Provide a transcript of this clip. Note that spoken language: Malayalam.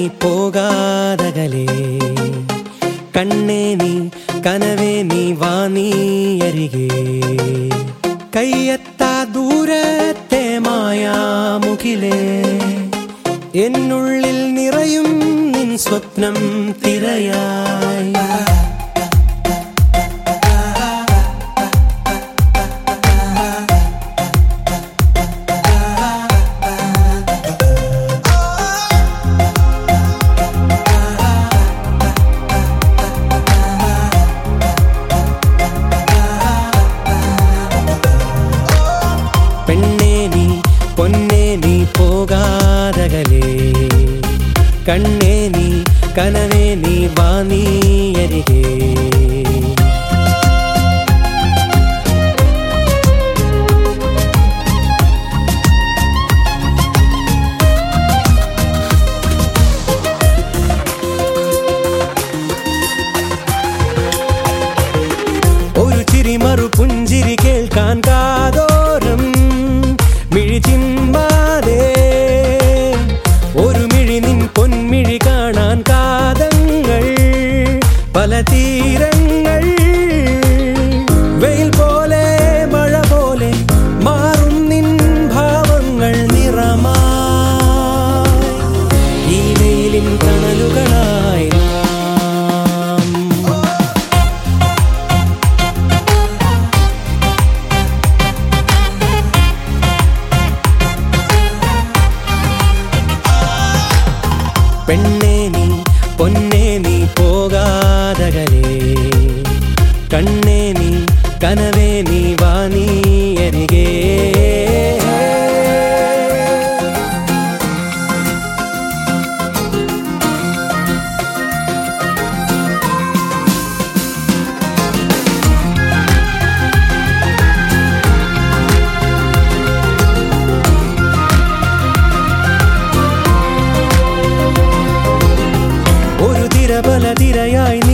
പോകാതകലേ കണ്ണേ നീ കനവേ നീ വാ നീ അരികെ കയ്യെത്താ ദൂരത്തെ മായാമുഖിലേ എന്നുള്ളിൽ നിറയും നിൻ സ്വപ്നം തിരയായി പെണ്ണേ നീ പൊന്നേ നീ പോകാതകലേ കണ്ണേ നീ കനവേ നീ വാ നീ അരികെ ഒരു ചിരി മറു പുഞ്ചിരി കേൾക്കാൻ കാതോരം മിഴി ചിമ്മാതെ ഒരു മിഴി നിൻ പൊന്മിഴി കാണാൻ കാതങ്ങൾ പല തീരങ്ങൾ വെയിൽ പോലെ മഴ പോലെ മാറും നിൻ ഭാവങ്ങൾ നിറമായി ഈ വെയിലിൻ തണലുകളായി പെണ്ണേ നീ പൊന്നേ നീ പോകാതകലേ കണ്ണേ നീ കനവേ നീ വാ നീ അരികെ ഒരു തിര പല തിരയായി